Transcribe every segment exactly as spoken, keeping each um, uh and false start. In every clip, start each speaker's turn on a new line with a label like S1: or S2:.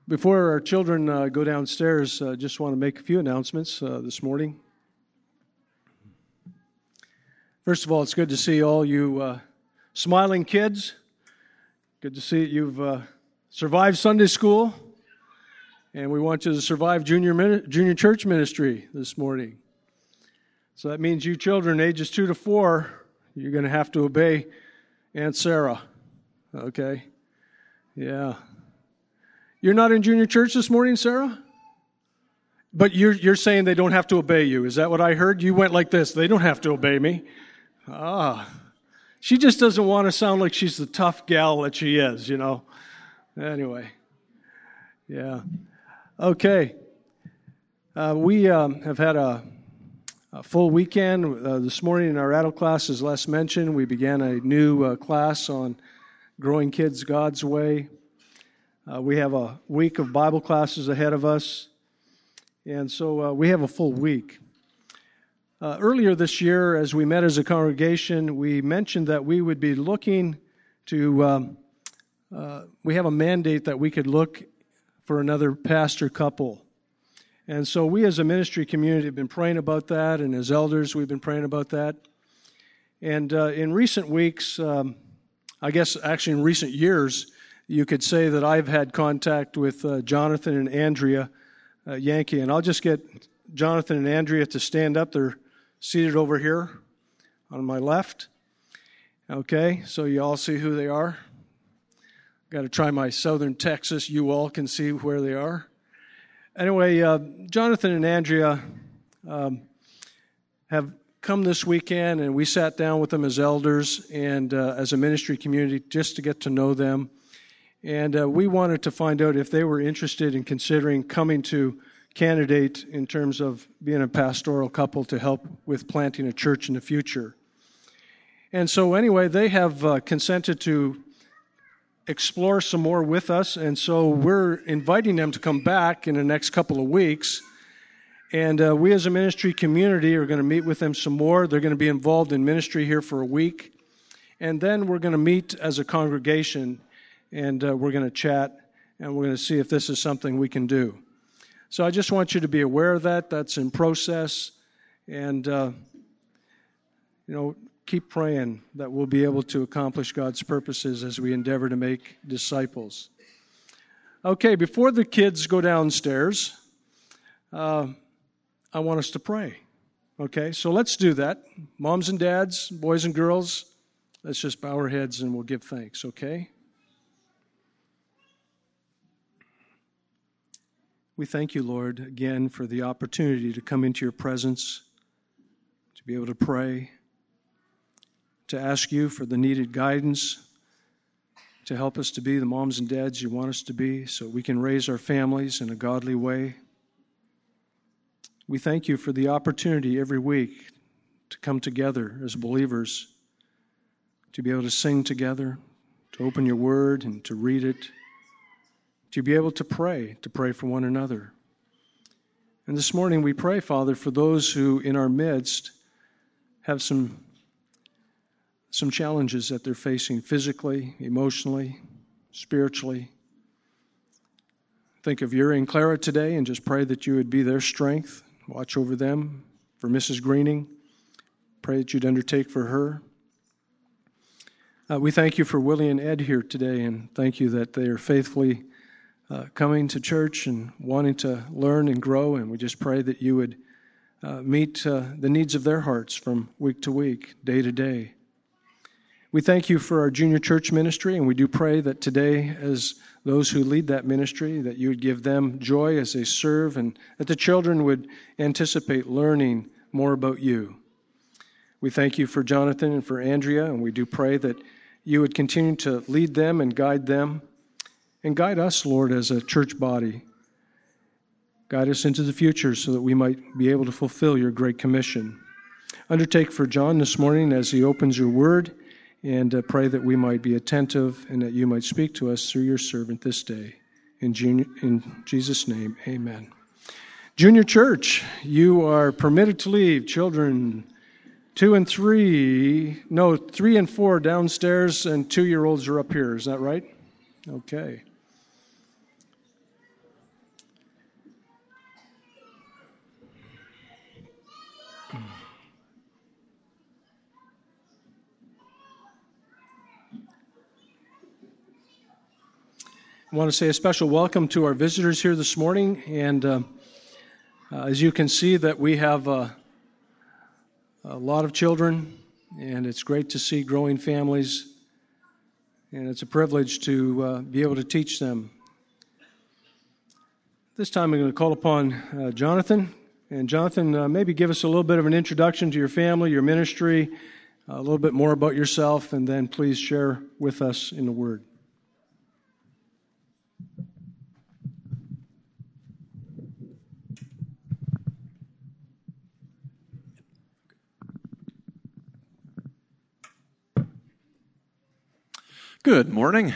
S1: Before our children uh, go downstairs, I uh, just want to make a few announcements uh, this morning. First of all, it's good to see all you uh, smiling kids. Good to see you've uh, survived Sunday school, and we want you to survive junior min- junior church ministry this morning. So that means you children ages two to four, you're going to have to obey Aunt Sarah. Okay? Yeah. You're not in junior church this morning, Sarah? But you're you're saying they don't have to obey you. Is that what I heard? You went like this. They don't have to obey me. Ah. She just doesn't want to sound like she's the tough gal that she is, you know. Anyway. Yeah. Okay. Uh, we um, have had a, a full weekend. Uh, this morning in our adult class, as Les mentioned, we began a new uh, class on growing kids God's way. Uh, we have a week of Bible classes ahead of us, and so uh, we have a full week. Uh, earlier this year, as we met as a congregation, we mentioned that we would be looking to, um, uh, we have a mandate that we could look for another pastor couple. And so we as a ministry community have been praying about that, and as elders, we've been praying about that. And uh, in recent weeks, um, I guess actually in recent years, you could say that I've had contact with uh, Jonathan and Andrea uh, Yankee, and I'll just get Jonathan and Andrea to stand up. They're seated over here on my left. Okay, so you all see who they are. Got to try my Southern Texas. You all can see where they are. Anyway, uh, Jonathan and Andrea um, have come this weekend, and we sat down with them as elders and uh, as a ministry community just to get to know them. And uh, we wanted to find out if they were interested in considering coming to candidate in terms of being a pastoral couple to help with planting a church in the future. And so anyway, they have uh, consented to explore some more with us, and so we're inviting them to come back in the next couple of weeks. And uh, we as a ministry community are going to meet with them some more. They're going to be involved in ministry here for a week. And then we're going to meet as a congregation, and uh, we're going to chat, and we're going to see if this is something we can do. So I just want you to be aware of that. That's in process. And, uh, you know, keep praying that we'll be able to accomplish God's purposes as we endeavor to make disciples. Okay, before the kids go downstairs, uh, I want us to pray. Okay, so let's do that. Moms and dads, boys and girls, let's just bow our heads and we'll give thanks, okay? We thank you, Lord, again for the opportunity to come into your presence, to be able to pray, to ask you for the needed guidance, to help us to be the moms and dads you want us to be so we can raise our families in a godly way. We thank you for the opportunity every week to come together as believers, to be able to sing together, to open your word and to read it, to be able to pray, to pray for one another. And this morning we pray, Father, for those who in our midst have some, some challenges that they're facing physically, emotionally, spiritually. Think of Yuri and Clara today and just pray that you would be their strength. Watch over them. For Missus Greening, pray that you'd undertake for her. Uh, we thank you for Willie and Ed here today, and thank you that they are faithfully Uh, coming to church and wanting to learn and grow, and we just pray that you would uh, meet uh, the needs of their hearts from week to week, day to day. We thank you for our junior church ministry, and we do pray that today, as those who lead that ministry, that you would give them joy as they serve, and that the children would anticipate learning more about you. We thank you for Jonathan and for Andrea, and we do pray that you would continue to lead them and guide them. And guide us, Lord, as a church body. Guide us into the future so that we might be able to fulfill your great commission. Undertake for John this morning as he opens your word, and uh, pray that we might be attentive and that you might speak to us through your servant this day. In, junior, in Jesus' name, amen. Junior church, you are permitted to leave. Children two and three, no, three and four downstairs, and two-year-olds are up here. Is that right? Okay. I want to say a special welcome to our visitors here this morning. And uh, uh, as you can see that we have uh, a lot of children, and it's great to see growing families. And it's a privilege to uh, be able to teach them. This time I'm going to call upon uh, Jonathan. And Jonathan, uh, maybe give us a little bit of an introduction to your family, your ministry, a little bit more about yourself, and then please share with us in the Word.
S2: Good morning.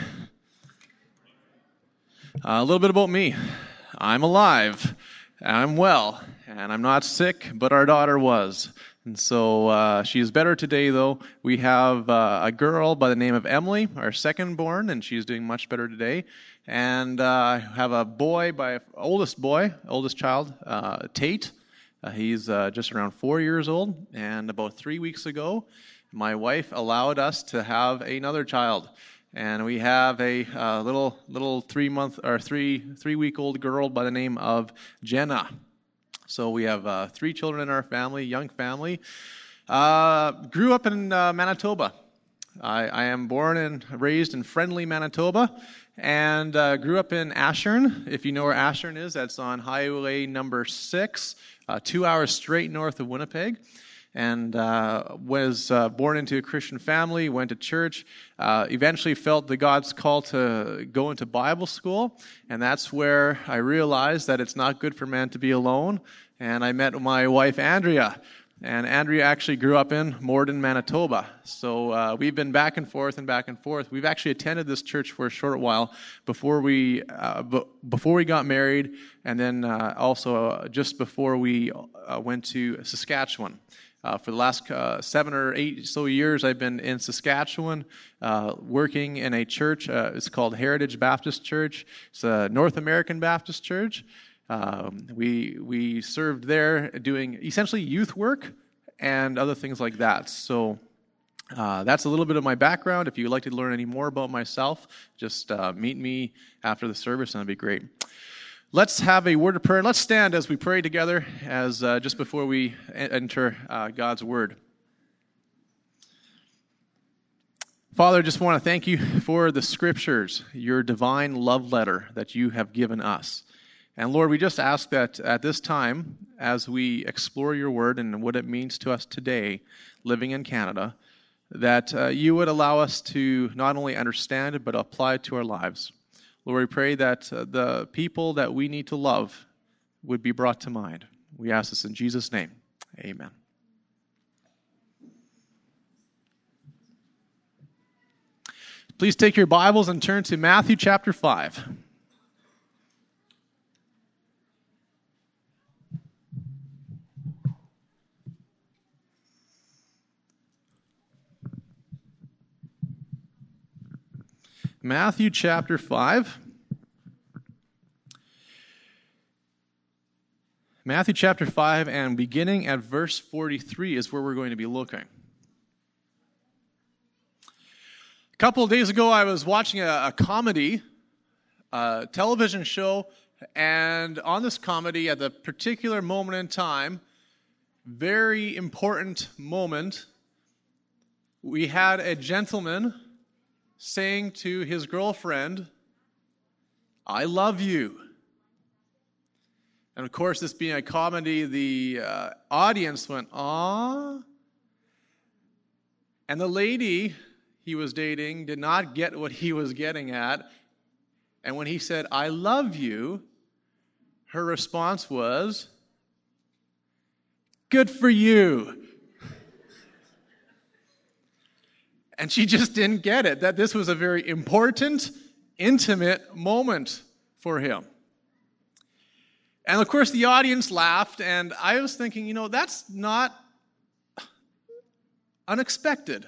S2: Uh, a little bit about me. I'm alive, I'm well, and I'm not sick, but our daughter was. And so uh, she is better today, though. We have uh, a girl by the name of Emily, our second born, and she's doing much better today. And uh, I have a boy, by oldest boy, oldest child, uh, Tate. Uh, he's uh, just around four years old, and about three weeks ago, my wife allowed us to have another child. And we have a uh, little little three month or three three week old girl by the name of Jenna. So we have uh, three children in our family, young family. Uh, grew up in uh, Manitoba. I, I am born and raised in friendly Manitoba, and uh, grew up in Ashern. If you know where Ashern is, that's on Highway number six, uh, two hours straight north of Winnipeg. And uh, was uh, born into a Christian family, went to church, uh, eventually felt the God's call to go into Bible school, and that's where I realized that it's not good for man to be alone, and I met my wife, Andrea, and Andrea actually grew up in Morden, Manitoba, so uh, we've been back and forth and back and forth. We've actually attended this church for a short while before we uh, b- before we got married, and then uh, also uh, just before we uh, went to Saskatchewan. Uh, for the last uh, seven or eight so years, I've been in Saskatchewan, uh, working in a church. Uh, it's called Heritage Baptist Church. It's a North American Baptist church. Um, we we served there doing essentially youth work and other things like that. So uh, that's a little bit of my background. If you'd like to learn any more about myself, just uh, meet me after the service, and that'd be great. Let's have a word of prayer. Let's stand as we pray together as uh, just before we enter uh, God's Word. Father, I just want to thank you for the Scriptures, your divine love letter that you have given us. And Lord, we just ask that at this time, as we explore your Word and what it means to us today, living in Canada, that uh, you would allow us to not only understand it, but apply it to our lives. Lord, we pray that uh, the people that we need to love would be brought to mind. We ask this in Jesus' name. Amen. Please take your Bibles and turn to Matthew chapter five. Matthew chapter five. Matthew chapter five, and beginning at verse forty-three is where we're going to be looking. A couple of days ago, I was watching a, a comedy, a television show, and on this comedy, at the particular moment in time, very important moment, we had a gentleman saying to his girlfriend, "I love you." And of course, this being a comedy, the uh, audience went, "Aw." And the lady he was dating did not get what he was getting at. And when he said, "I love you," her response was, "Good for you." And she just didn't get it, that this was a very important, intimate moment for him. And of course, the audience laughed, and I was thinking, you know, that's not unexpected.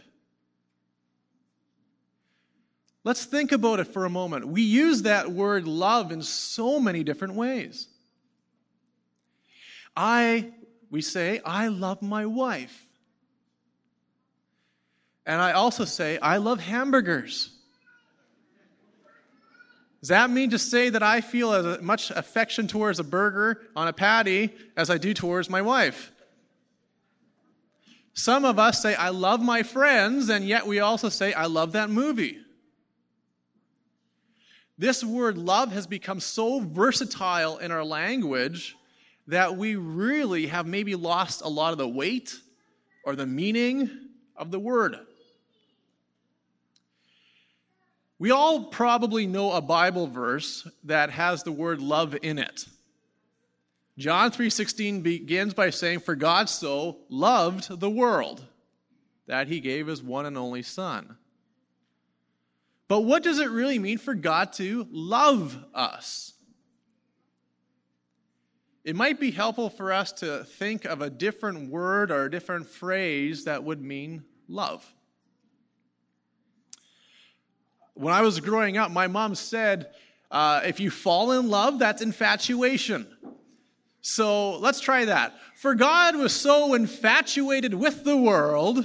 S2: Let's think about it for a moment. We use that word love in so many different ways. I, we say, I love my wife. And I also say, I love hamburgers. Does that mean to say that I feel as much affection towards a burger on a patty as I do towards my wife? Some of us say, I love my friends, and yet we also say, I love that movie. This word love has become so versatile in our language that we really have maybe lost a lot of the weight or the meaning of the word. We all probably know a Bible verse that has the word love in it. John three sixteen begins by saying, "For God so loved the world that he gave his one and only Son." But what does it really mean for God to love us? It might be helpful for us to think of a different word or a different phrase that would mean love. When I was growing up, my mom said, uh, if you fall in love, that's infatuation. So let's try that. For God was so infatuated with the world.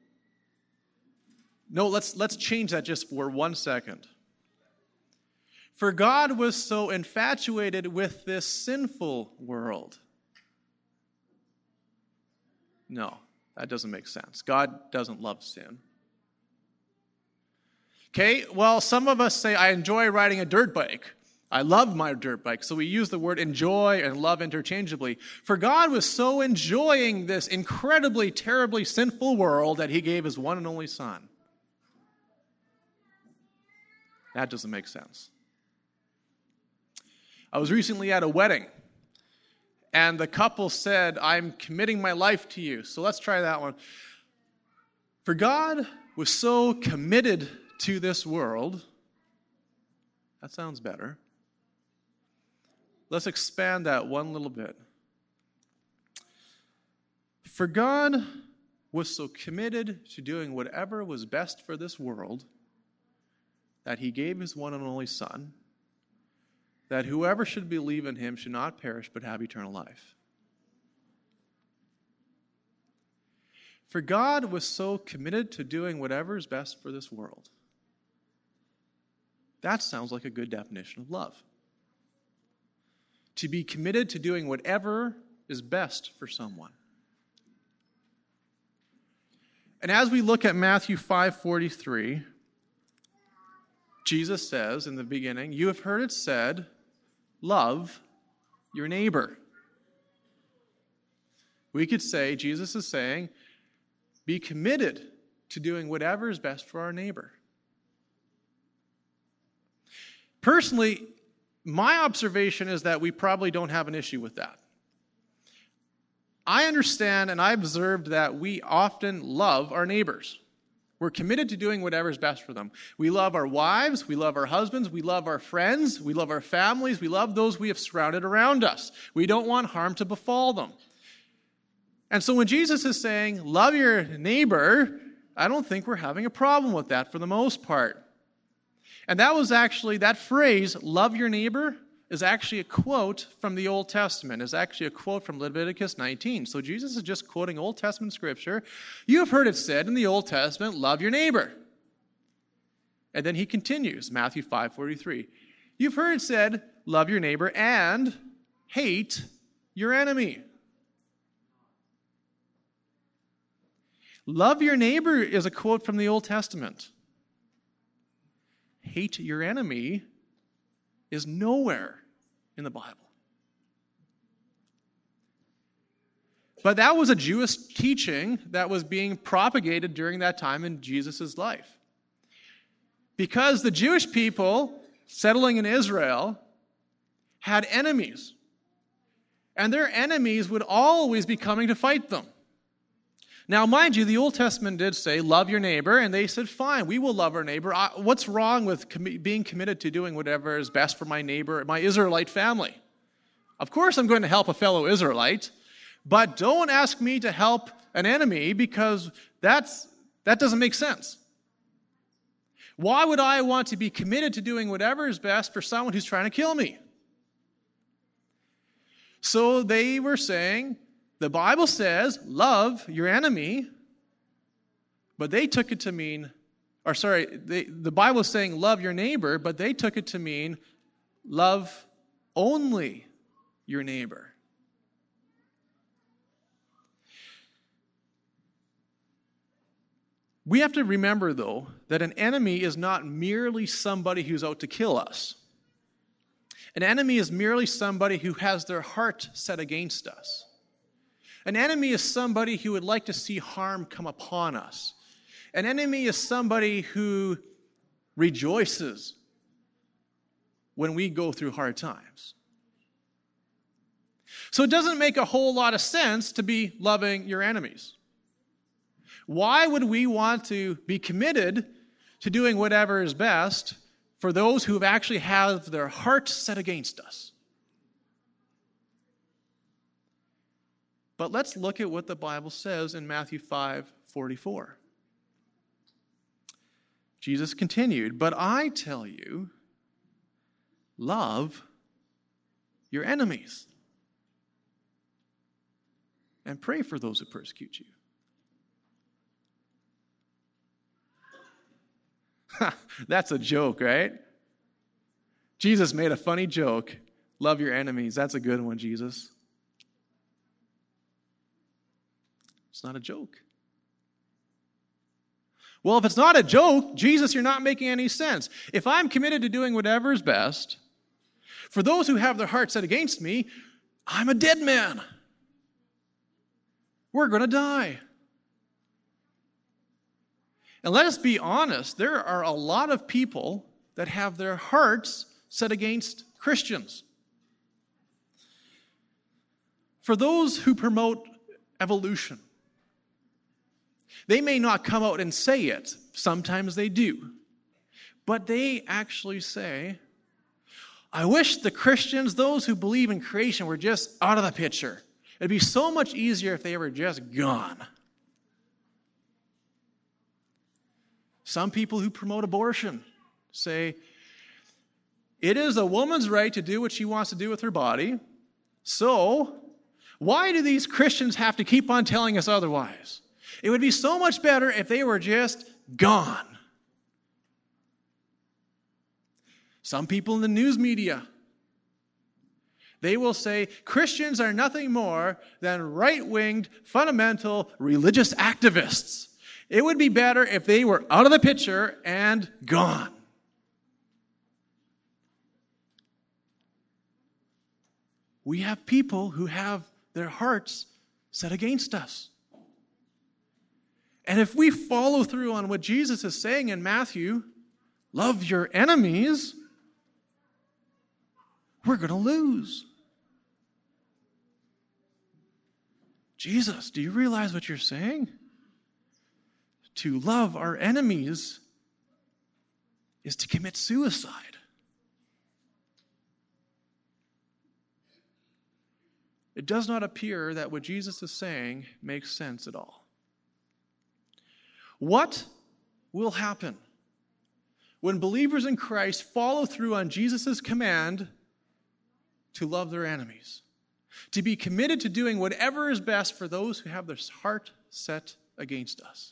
S2: No, let's, let's change that just for one second. For God was so infatuated with this sinful world. No, that doesn't make sense. God doesn't love sin. Okay, well, some of us say, I enjoy riding a dirt bike. I love my dirt bike. So we use the word enjoy and love interchangeably. For God was so enjoying this incredibly, terribly sinful world that he gave his one and only Son. That doesn't make sense. I was recently at a wedding, and the couple said, I'm committing my life to you. So let's try that one. For God was so committed to this world. That sounds better. Let's expand that one little bit. For God was so committed to doing whatever was best for this world that he gave his one and only Son, that whoever should believe in him should not perish but have eternal life. For God was so committed to doing whatever is best for this world. That sounds like a good definition of love. To be committed to doing whatever is best for someone. And as we look at Matthew five forty-three, Jesus says in the beginning, you have heard it said, love your neighbor. We could say, Jesus is saying, be committed to doing whatever is best for our neighbor. Personally, my observation is that we probably don't have an issue with that. I understand and I observed that we often love our neighbors. We're committed to doing whatever is best for them. We love our wives, we love our husbands, we love our friends, we love our families, we love those we have surrounded around us. We don't want harm to befall them. And so when Jesus is saying, love your neighbor, I don't think we're having a problem with that for the most part. And that was actually, that phrase, love your neighbor, is actually a quote from the Old Testament. It's actually a quote from Leviticus nineteen. So Jesus is just quoting Old Testament scripture. You have heard it said in the Old Testament, love your neighbor. And then he continues, Matthew five forty-three. You've heard it said, love your neighbor and hate your enemy. Love your neighbor is a quote from the Old Testament. Hate your enemy is nowhere in the Bible. But that was a Jewish teaching that was being propagated during that time in Jesus' life. Because the Jewish people settling in Israel had enemies. And their enemies would always be coming to fight them. Now, mind you, the Old Testament did say, love your neighbor, and they said, fine, we will love our neighbor. What's wrong with com- being committed to doing whatever is best for my neighbor, my Israelite family? Of course I'm going to help a fellow Israelite, but don't ask me to help an enemy because that's that doesn't make sense. Why would I want to be committed to doing whatever is best for someone who's trying to kill me? So they were saying, the Bible says, love your enemy, but they took it to mean, or sorry, they, the Bible is saying love your neighbor, but they took it to mean love only your neighbor. We have to remember, though, that an enemy is not merely somebody who's out to kill us. An enemy is merely somebody who has their heart set against us. An enemy is somebody who would like to see harm come upon us. An enemy is somebody who rejoices when we go through hard times. So it doesn't make a whole lot of sense to be loving your enemies. Why would we want to be committed to doing whatever is best for those who have actually have their heart set against us? But let's look at what the Bible says in Matthew five forty-four. Jesus continued, "But I tell you, love your enemies and pray for those who persecute you." That's a joke, right? Jesus made a funny joke. Love your enemies. That's a good one, Jesus. It's not a joke. Well, if it's not a joke, Jesus, you're not making any sense. If I'm committed to doing whatever is best, for those who have their heart set against me, I'm a dead man. We're going to die. And let us be honest, there are a lot of people that have their hearts set against Christians. For those who promote evolution, they may not come out and say it. Sometimes they do. But they actually say, I wish the Christians, those who believe in creation, were just out of the picture. It'd be so much easier if they were just gone. Some people who promote abortion say, it is a woman's right to do what she wants to do with her body, so why do these Christians have to keep on telling us otherwise? It would be so much better if they were just gone. Some people in the news media, they will say Christians are nothing more than right-winged, fundamental, religious activists. It would be better if they were out of the picture and gone. We have people who have their hearts set against us. And if we follow through on what Jesus is saying in Matthew, love your enemies, we're going to lose. Jesus, do you realize what you're saying? To love our enemies is to commit suicide. It does not appear that what Jesus is saying makes sense at all. What will happen when believers in Christ follow through on Jesus' command to love their enemies? To be committed to doing whatever is best for those who have their heart set against us.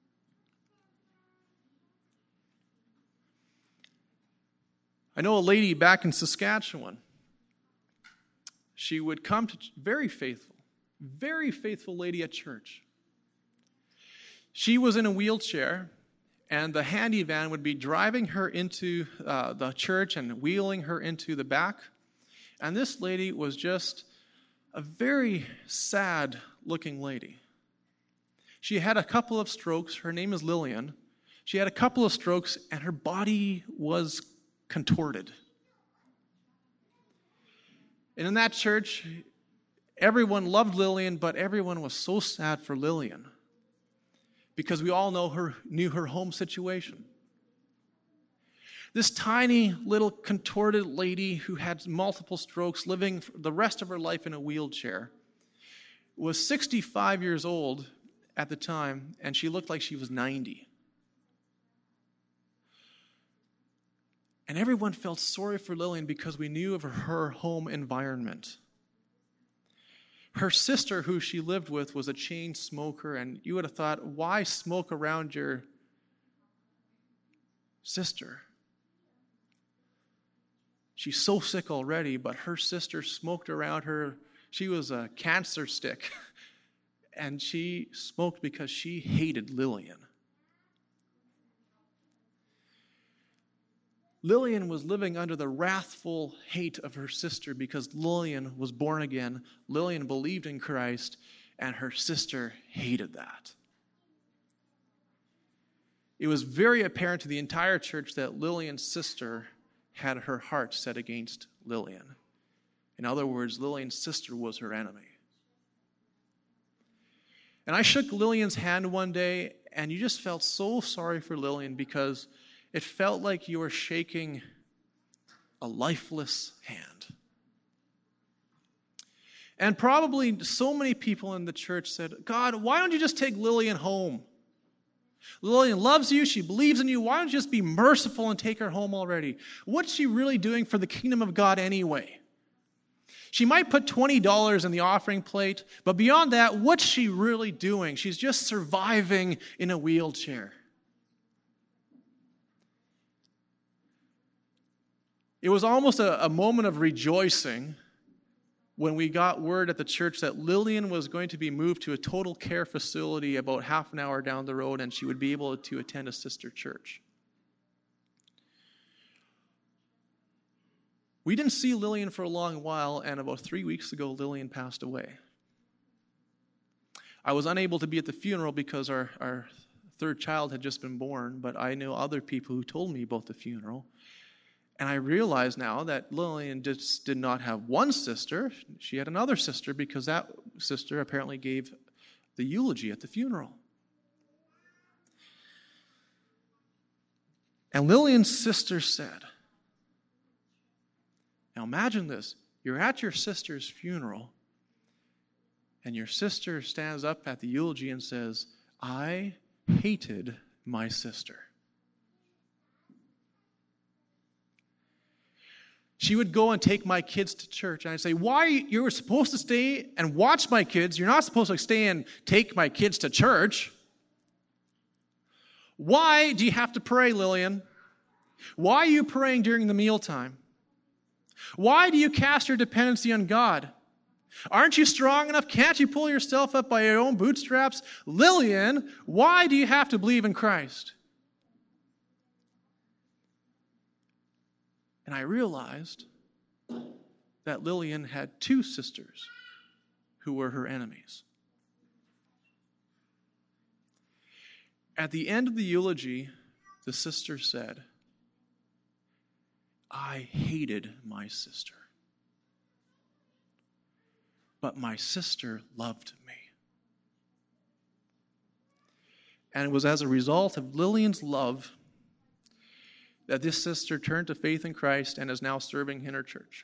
S2: I know a lady back in Saskatchewan. She would come to very faithful, very faithful lady at church. She was in a wheelchair, and the handy van would be driving her into uh, the church and wheeling her into the back. And this lady was just a very sad-looking lady. She had a couple of strokes. Her name is Lillian. She had a couple of strokes, and her body was contorted. And in that church, everyone loved Lillian, but everyone was so sad for Lillian because we all know her, knew her home situation. This tiny little contorted lady who had multiple strokes, living the rest of her life in a wheelchair, was sixty-five years old at the time, and she looked like she was ninety. And everyone felt sorry for Lillian because we knew of her home environment. Her sister, who she lived with, was a chain smoker, and you would have thought, why smoke around your sister? She's so sick already, but her sister smoked around her. She was a cancer stick. And she smoked because she hated Lillian. Lillian was living under the wrathful hate of her sister because Lillian was born again. Lillian believed in Christ, and her sister hated that. It was very apparent to the entire church that Lillian's sister had her heart set against Lillian. In other words, Lillian's sister was her enemy. And I shook Lillian's hand one day, and you just felt so sorry for Lillian because it felt like you were shaking a lifeless hand. And probably so many people in the church said, God, why don't you just take Lillian home? Lillian loves you. She believes in you. Why don't you just be merciful and take her home already? What's she really doing for the kingdom of God anyway? She might put twenty dollars in the offering plate, but beyond that, what's she really doing? She's just surviving in a wheelchair. It was almost a, a moment of rejoicing when we got word at the church that Lillian was going to be moved to a total care facility about half an hour down the road, and she would be able to attend a sister church. We didn't see Lillian for a long while, and about three weeks ago, Lillian passed away. I was unable to be at the funeral because our, our third child had just been born, but I know other people who told me about the funeral. And I realize now that Lillian just did not have one sister. She had another sister because that sister apparently gave the eulogy at the funeral. And Lillian's sister said, now imagine this. You're at your sister's funeral, and your sister stands up at the eulogy and says, I hated my sister. She would go and take my kids to church, and I'd say, why, you were supposed to stay and watch my kids. You're not supposed to stay and take my kids to church. Why do you have to pray, Lillian? Why are you praying during the mealtime? Why do you cast your dependency on God? Aren't you strong enough? Can't you pull yourself up by your own bootstraps? Lillian, why do you have to believe in Christ? And I realized that Lillian had two sisters who were her enemies. At the end of the eulogy, the sister said, I hated my sister, but my sister loved me. And it was as a result of Lillian's love that this sister turned to faith in Christ and is now serving in her church.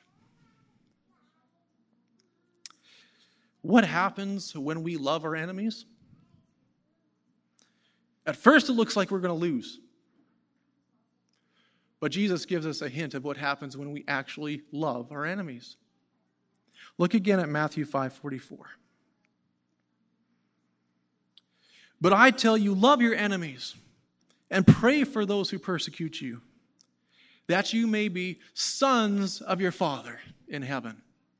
S2: What happens when we love our enemies? At first, it looks like we're going to lose. But Jesus gives us a hint of what happens when we actually love our enemies. Look again at Matthew five forty-four. But I tell you, love your enemies and pray for those who persecute you, that you may be sons of your Father in heaven.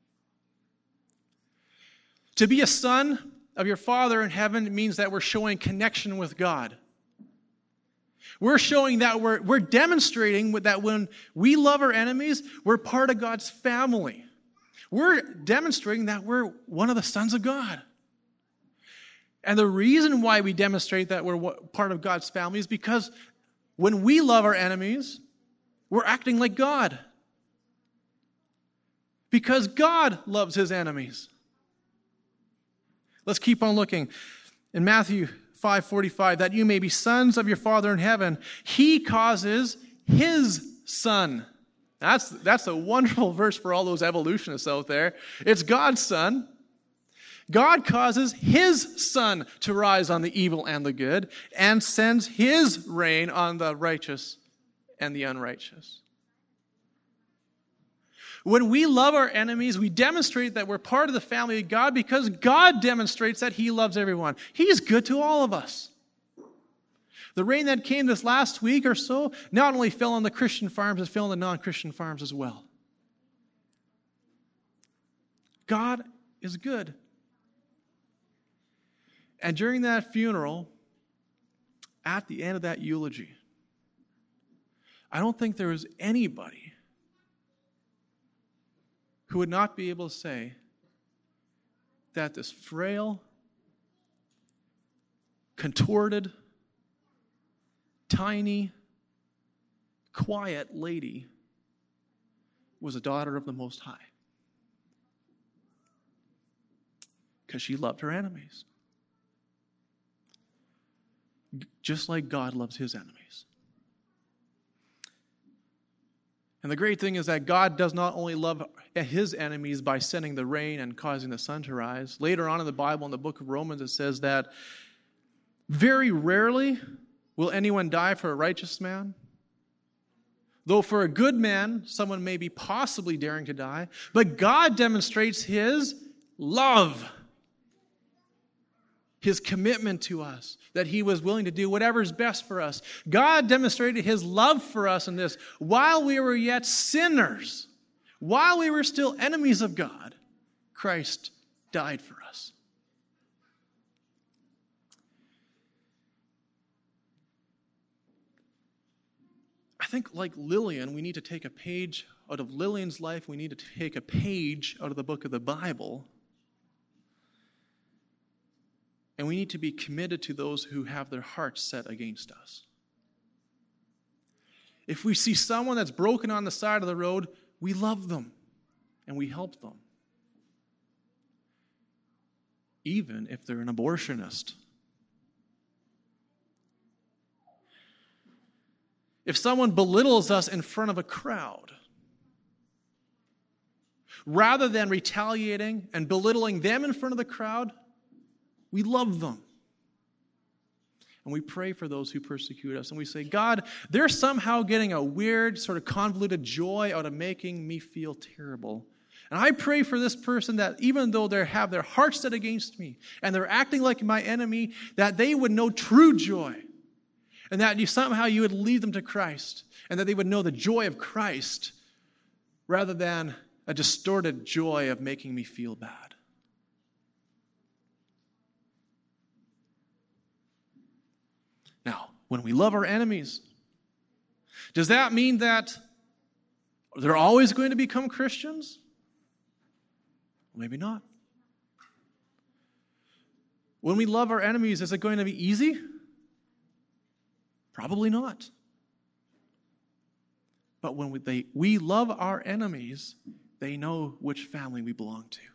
S2: To be a son of your Father in heaven means that we're showing connection with God. We're showing that we're, we're demonstrating that when we love our enemies, we're part of God's family. We're demonstrating that we're one of the sons of God. And the reason why we demonstrate that we're part of God's family is because when we love our enemies, we're acting like God. Because God loves his enemies. Let's keep on looking. In Matthew five forty-five, that you may be sons of your Father in heaven, he causes his son. That's, that's a wonderful verse for all those evolutionists out there. It's God's son. God causes his sun to rise on the evil and the good and sends his rain on the righteous and the unrighteous. When we love our enemies, we demonstrate that we're part of the family of God because God demonstrates that he loves everyone. He's good to all of us. The rain that came this last week or so not only fell on the Christian farms, it fell on the non-Christian farms as well. God is good. And during that funeral, at the end of that eulogy, I don't think there was anybody who would not be able to say that this frail, contorted, tiny, quiet lady was a daughter of the Most High. Because she loved her enemies. Just like God loves his enemies. And the great thing is that God does not only love his enemies by sending the rain and causing the sun to rise. Later on in the Bible, in the book of Romans, it says that very rarely will anyone die for a righteous man. Though for a good man, someone may be possibly daring to die. But God demonstrates his love, his commitment to us, that he was willing to do whatever is best for us. God demonstrated his love for us in this. While we were yet sinners, while we were still enemies of God, Christ died for us. I think, like Lillian, we need to take a page out of Lillian's life. We need to take a page out of the book of the Bible. And we need to be committed to those who have their hearts set against us. If we see someone that's broken on the side of the road, we love them and we help them. Even if they're an abortionist. If someone belittles us in front of a crowd, rather than retaliating and belittling them in front of the crowd, we love them. And we pray for those who persecute us. And we say, God, they're somehow getting a weird, sort of convoluted joy out of making me feel terrible. And I pray for this person that even though they have their hearts set against me and they're acting like my enemy, that they would know true joy. And that you somehow you would lead them to Christ. And that they would know the joy of Christ rather than a distorted joy of making me feel bad. Now, when we love our enemies, does that mean that they're always going to become Christians? Well, maybe not. When we love our enemies, is it going to be easy? Probably not. But when we, they, we love our enemies, they know which family we belong to.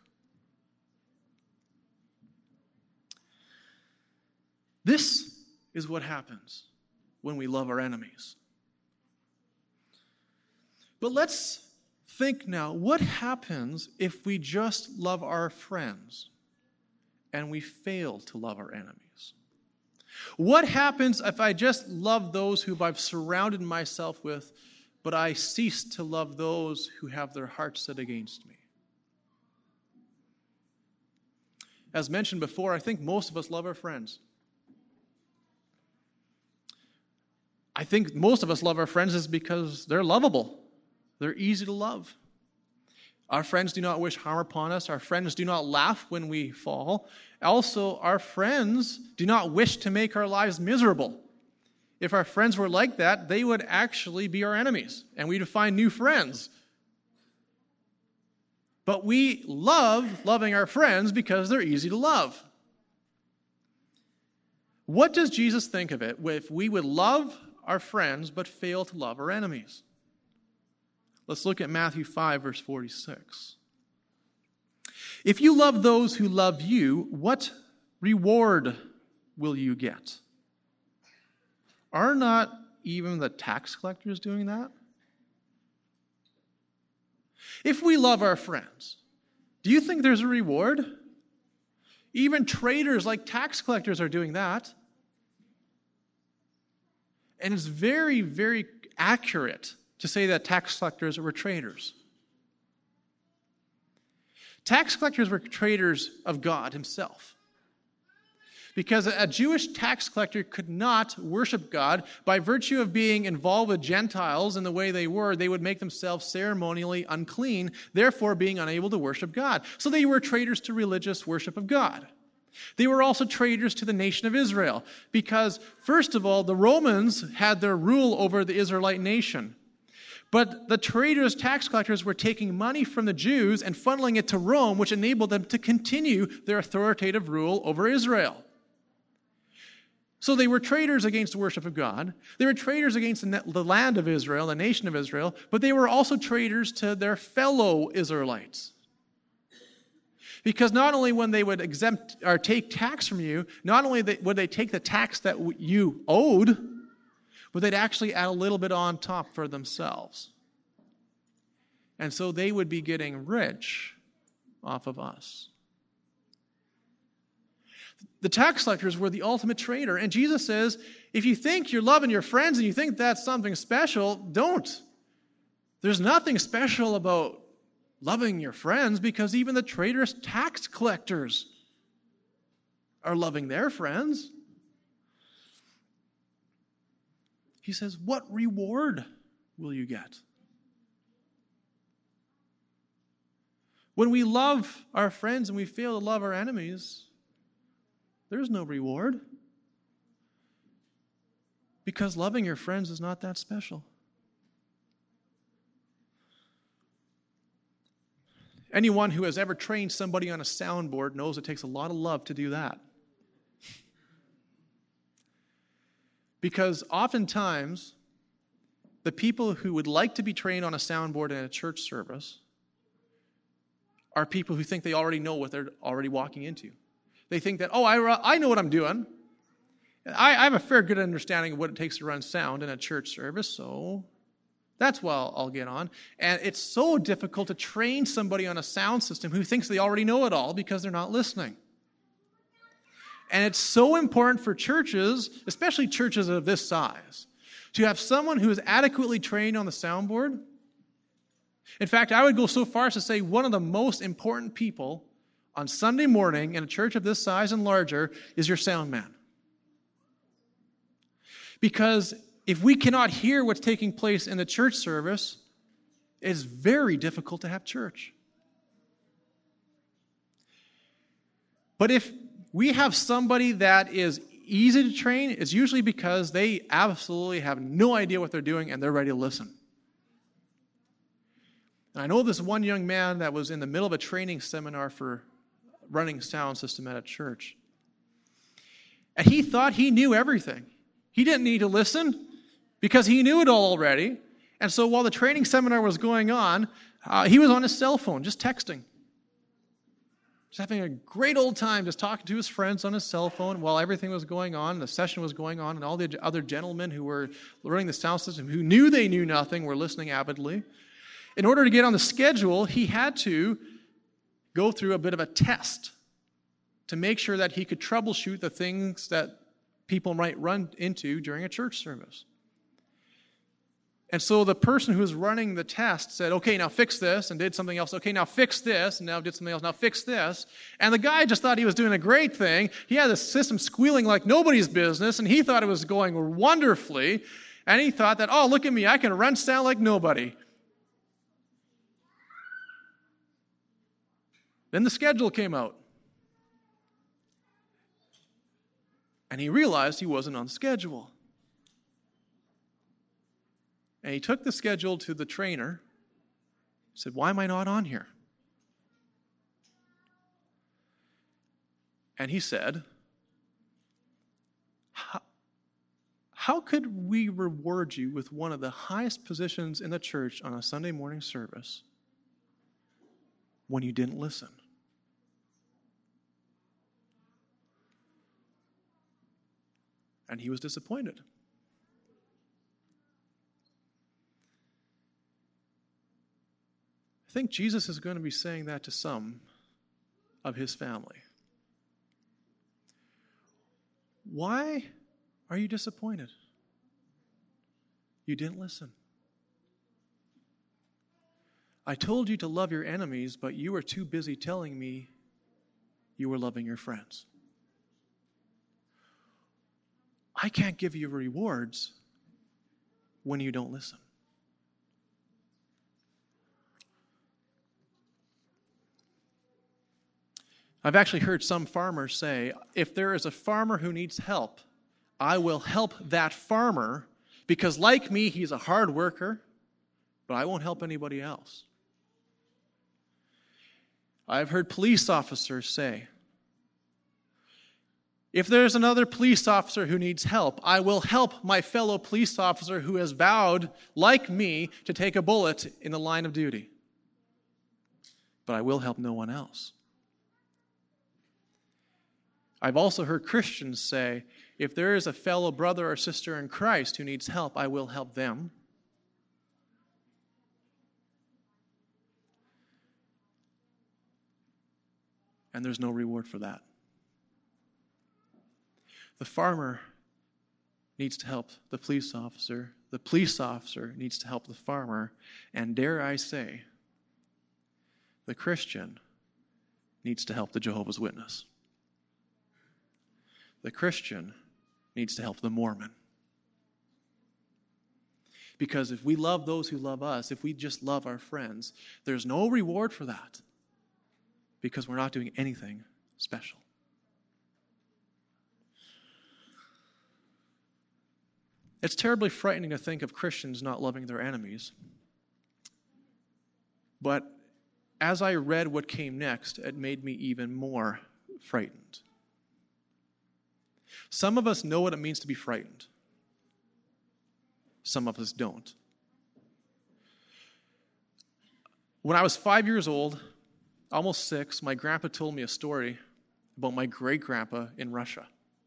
S2: This is what happens when we love our enemies. But let's think now, what happens if we just love our friends and we fail to love our enemies? What happens if I just love those who I've surrounded myself with, but I cease to love those who have their hearts set against me? As mentioned before, I think most of us love our friends. I think most of us love our friends is because they're lovable. They're easy to love. Our friends do not wish harm upon us. Our friends do not laugh when we fall. Also, our friends do not wish to make our lives miserable. If our friends were like that, they would actually be our enemies, and we'd find new friends. But we love loving our friends because they're easy to love. What does Jesus think of it if we would love our friends but fail to love our enemies? Let's look at Matthew five, verse forty-six. If you love those who love you, what reward will you get? Are not even the tax collectors doing that? If we love our friends, do you think there's a reward? Even traitors like tax collectors are doing that. And it's very, very accurate to say that tax collectors were traitors. Tax collectors were traitors of God himself. Because a Jewish tax collector could not worship God. By virtue of being involved with Gentiles in the way they were, they would make themselves ceremonially unclean, therefore being unable to worship God. So they were traitors to religious worship of God. They were also traitors to the nation of Israel. Because, first of all, the Romans had their rule over the Israelite nation. But the traitorous tax collectors were taking money from the Jews and funneling it to Rome, which enabled them to continue their authoritative rule over Israel. So they were traitors against the worship of God. They were traitors against the land of Israel, the nation of Israel, but they were also traitors to their fellow Israelites. Because not only when they would exempt or take tax from you, not only would they take the tax that you owed, but they'd actually add a little bit on top for themselves. And so they would be getting rich off of us. The tax collectors were the ultimate traitor. And Jesus says, if you think you're loving your friends and you think that's something special, don't. There's nothing special about loving your friends because even the traitorous tax collectors are loving their friends. He says, what reward will you get? When we love our friends and we fail to love our enemies, there's no reward. Because loving your friends is not that special. Anyone who has ever trained somebody on a soundboard knows it takes a lot of love to do that. Because oftentimes, the people who would like to be trained on a soundboard in a church service are people who think they already know what they're already walking into. They think that, oh, I, I know what I'm doing. I, I have a fair good understanding of what it takes to run sound in a church service, so that's what I'll, I'll get on. And it's so difficult to train somebody on a sound system who thinks they already know it all because they're not listening. And it's so important for churches, especially churches of this size, to have someone who is adequately trained on the soundboard. In fact, I would go so far as to say one of the most important people on Sunday morning in a church of this size and larger is your sound man. Because if we cannot hear what's taking place in the church service, it's very difficult to have church. But if we have somebody that is easy to train, it's usually because they absolutely have no idea what they're doing and they're ready to listen. And I know this one young man that was in the middle of a training seminar for running sound system at a church. And he thought he knew everything. He didn't need to listen because he knew it all already. And so while the training seminar was going on, uh, he was on his cell phone just texting. Just having a great old time just talking to his friends on his cell phone while everything was going on, the session was going on, and all the other gentlemen who were learning the sound system, who knew they knew nothing, were listening avidly. In order to get on the schedule, he had to go through a bit of a test to make sure that he could troubleshoot the things that people might run into during a church service. And so the person who was running the test said, okay, now fix this, and did something else. Okay, now fix this, and now did something else. Now fix this. And the guy just thought he was doing a great thing. He had the system squealing like nobody's business, and he thought it was going wonderfully. And he thought that, oh, look at me, I can run sound like nobody. Then the schedule came out. And he realized he wasn't on schedule. And he took the schedule to the trainer. He said, why am I not on here? And he said, how, how could we reward you with one of the highest positions in the church on a Sunday morning service when you didn't listen? And he was disappointed. I think Jesus is going to be saying that to some of his family. Why are you disappointed? You didn't listen. I told you to love your enemies, but you were too busy telling me you were loving your friends. I can't give you rewards when you don't listen. I've actually heard some farmers say, if there is a farmer who needs help, I will help that farmer because, like me, he's a hard worker, but I won't help anybody else. I've heard police officers say, if there's another police officer who needs help, I will help my fellow police officer who has vowed, like me, to take a bullet in the line of duty. But I will help no one else. I've also heard Christians say, if there is a fellow brother or sister in Christ who needs help, I will help them. And there's no reward for that. The farmer needs to help the police officer. The police officer needs to help the farmer. And dare I say, the Christian needs to help the Jehovah's Witness. The Christian needs to help the Mormon. Because if we love those who love us, if we just love our friends, there's no reward for that. Because we're not doing anything special. It's terribly frightening to think of Christians not loving their enemies. But as I read what came next, it made me even more frightened. Some of us know what it means to be frightened. Some of us don't. When I was five years old, almost six, my grandpa told me a story about my great-grandpa in Russia.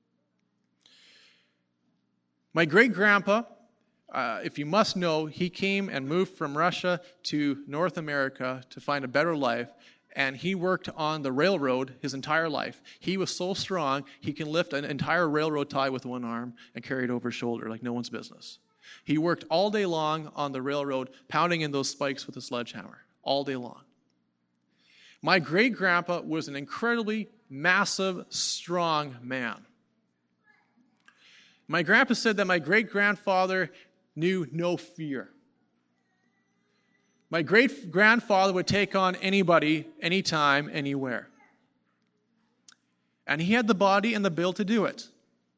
S2: My great-grandpa, uh, if you must know, he came and moved from Russia to North America to find a better life, and he worked on the railroad his entire life. He was so strong, he can lift an entire railroad tie with one arm and carry it over his shoulder like no one's business. He worked all day long on the railroad, pounding in those spikes with a sledgehammer, all day long. My great-grandpa was an incredibly massive, strong man. My grandpa said that my great-grandfather knew no fear. My great-grandfather would take on anybody, anytime, anywhere. And he had the body and the build to do it.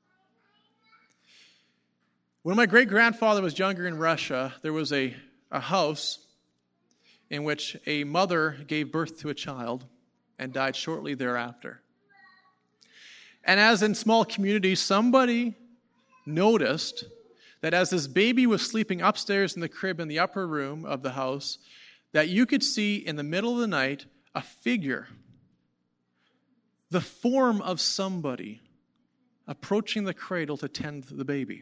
S2: When my great-grandfather was younger in Russia, there was a, a house in which a mother gave birth to a child and died shortly thereafter. And as in small communities, somebody noticed that as this baby was sleeping upstairs in the crib in the upper room of the house, that you could see in the middle of the night a figure, the form of somebody approaching the cradle to tend the baby.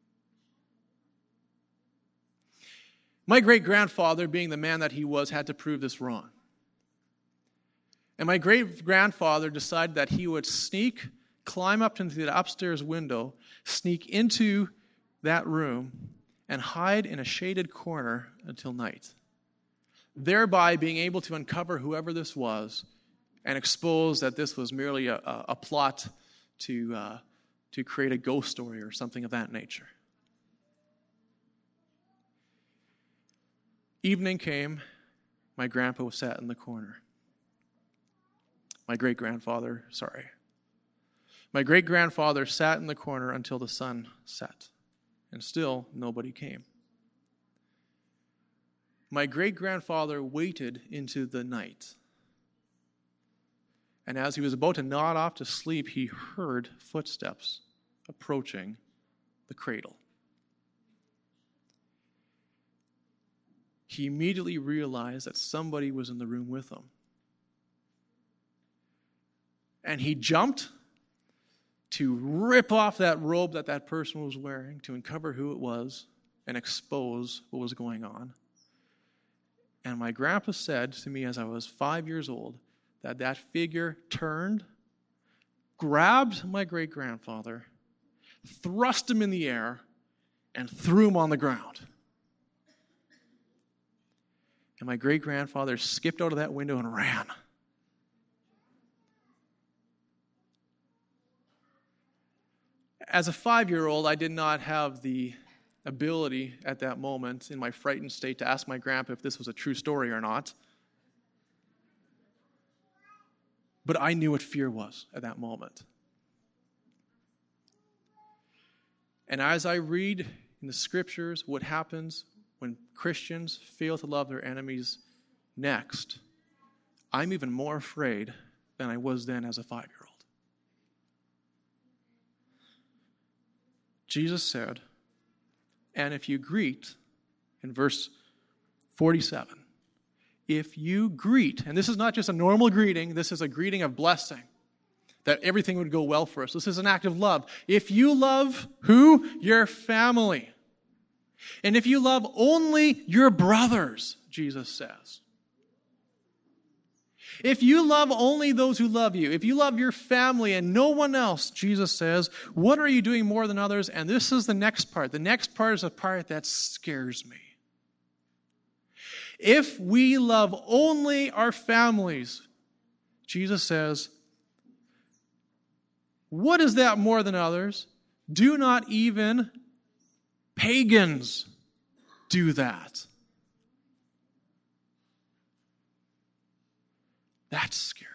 S2: My great-grandfather, being the man that he was, had to prove this wrong. And my great-grandfather decided that he would sneak, climb up into the upstairs window, sneak into that room, and hide in a shaded corner until night, thereby being able to uncover whoever this was and expose that this was merely a, a, a plot to, uh, to create a ghost story or something of that nature. Evening came, my grandpa was sat in the corner. My great-grandfather, sorry. My great-grandfather sat in the corner until the sun set, and still nobody came. My great-grandfather waited into the night, and as he was about to nod off to sleep, he heard footsteps approaching the cradle. He immediately realized that somebody was in the room with him. And he jumped to rip off that robe that that person was wearing to uncover who it was and expose what was going on. And my grandpa said to me as I was five years old that that figure turned, grabbed my great-grandfather, thrust him in the air, and threw him on the ground. And my great-grandfather skipped out of that window and ran. As a five-year-old, I did not have the ability at that moment in my frightened state to ask my grandpa if this was a true story or not. But I knew what fear was at that moment. And as I read in the scriptures what happens when Christians fail to love their enemies next, I'm even more afraid than I was then as a five-year-old. Jesus said, and if you greet, in verse forty-seven, if you greet, and this is not just a normal greeting, this is a greeting of blessing, that everything would go well for us. This is an act of love. If you love who? Your family. And if you love only your brothers, Jesus says. If you love only those who love you, if you love your family and no one else, Jesus says, what are you doing more than others? And this is the next part. The next part is a part that scares me. If we love only our families, Jesus says, what is that more than others? Do not even pagans do that. That's scary.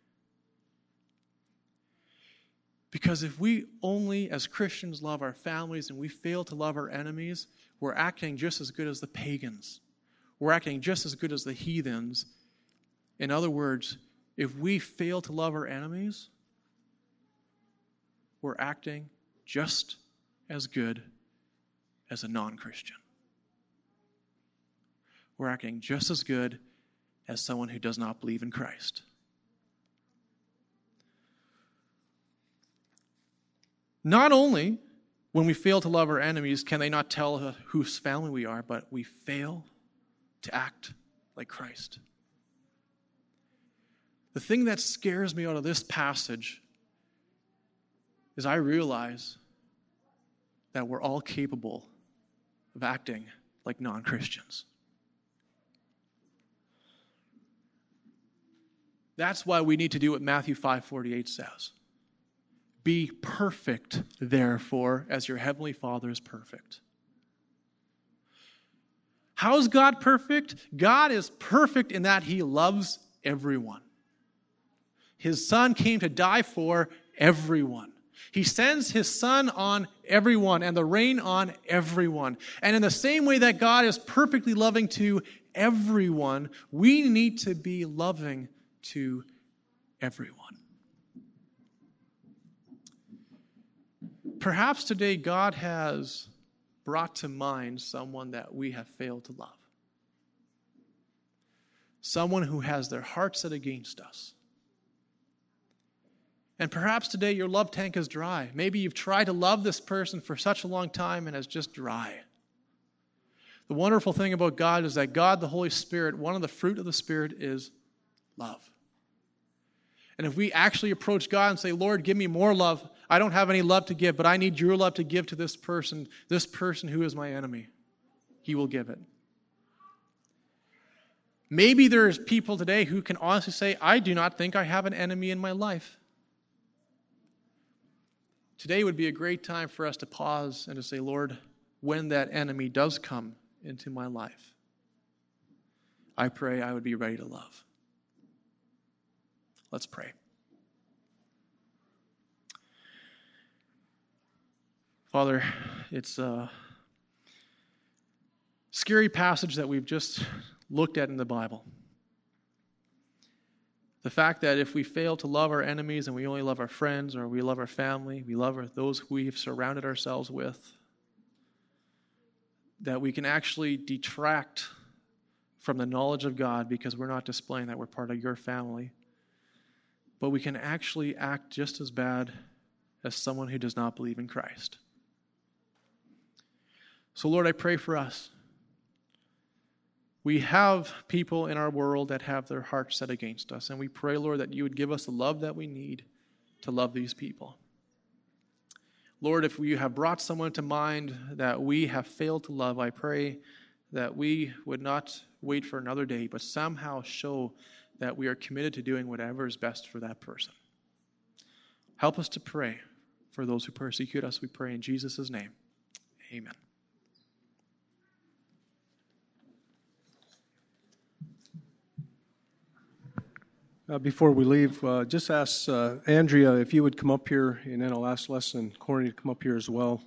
S2: Because if we only, as Christians, love our families and we fail to love our enemies, we're acting just as good as the pagans. We're acting just as good as the heathens. In other words, if we fail to love our enemies, we're acting just as good as a non-Christian. We're acting just as good as someone who does not believe in Christ. Not only when we fail to love our enemies can they not tell whose family we are, but we fail to act like Christ. The thing that scares me out of this passage is I realize that we're all capable of acting like non-Christians. That's why we need to do what Matthew five forty-eight says. Be perfect, therefore, as your heavenly Father is perfect. How is God perfect? God is perfect in that He loves everyone. His Son came to die for everyone. He sends His Son on everyone and the rain on everyone. And in the same way that God is perfectly loving to everyone, we need to be loving to everyone. Perhaps today God has brought to mind someone that we have failed to love. Someone who has their heart set against us. And perhaps today your love tank is dry. Maybe you've tried to love this person for such a long time and it's just dry. The wonderful thing about God is that God, the Holy Spirit, one of the fruit of the Spirit is love. And if we actually approach God and say, Lord, give me more love. I don't have any love to give, but I need your love to give to this person, this person who is my enemy. He will give it. Maybe there's people today who can honestly say, I do not think I have an enemy in my life. Today would be a great time for us to pause and to say, Lord, when that enemy does come into my life, I pray I would be ready to love. Let's pray. Father, it's a scary passage that we've just looked at in the Bible. The fact that if we fail to love our enemies and we only love our friends or we love our family, we love our, those who we've surrounded ourselves with, that we can actually detract from the knowledge of God because we're not displaying that we're part of your family. But we can actually act just as bad as someone who does not believe in Christ. So Lord, I pray for us. We have people in our world that have their hearts set against us, and we pray, Lord, that you would give us the love that we need to love these people. Lord, if we have brought someone to mind that we have failed to love, I pray that we would not wait for another day, but somehow show that we are committed to doing whatever is best for that person. Help us to pray for those who persecute us, we pray in Jesus' name. Amen.
S1: Uh, before we leave, uh, just ask uh, Andrea if you would come up here, and then I'll ask Les and Corny to come up here as well.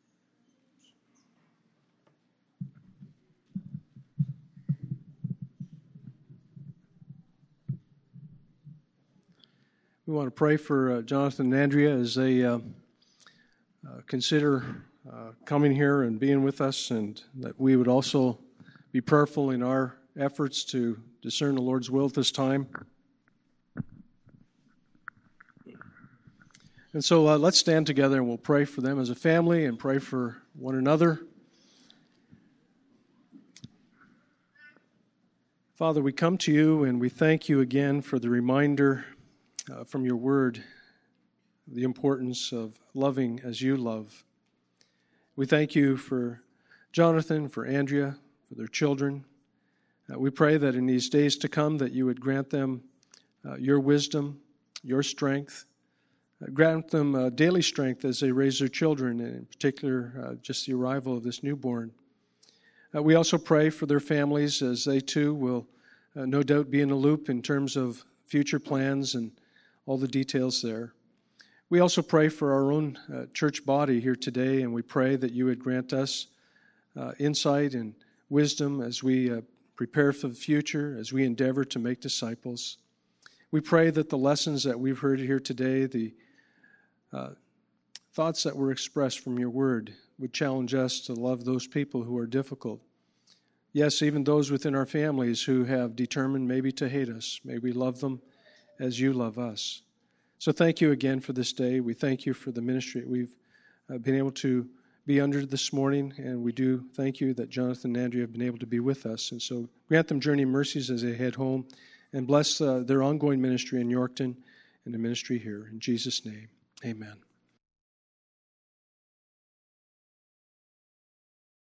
S1: We want to pray for uh, Jonathan and Andrea as they uh, uh, consider uh, coming here and being with us, and that we would also be prayerful in our efforts to discern the Lord's will at this time. And so uh, let's stand together and we'll pray for them as a family and pray for one another. Father, we come to you and we thank you again for the reminder uh, from your word, the importance of loving as you love. We thank you for Jonathan, for Andrea, for their children. Uh, we pray that in these days to come that you would grant them uh, your wisdom, your strength. Uh, grant them uh, daily strength as they raise their children, and in particular, uh, just the arrival of this newborn. Uh, we also pray for their families as they too will uh, no doubt be in the loop in terms of future plans and all the details there. We also pray for our own uh, church body here today, and we pray that you would grant us uh, insight and wisdom as we uh, prepare for the future, as we endeavor to make disciples. We pray that the lessons that we've heard here today, the uh, thoughts that were expressed from your word, would challenge us to love those people who are difficult. Yes, even those within our families who have determined maybe to hate us. May we love them as you love us. So thank you again for this day. We thank you for the ministry that we've uh, been able to be under this morning, and we do thank you that Jonathan and Andrea have been able to be with us. And so grant them journey mercies as they head home, and bless uh, their ongoing ministry in Yorkton and the ministry here. In Jesus' name, amen.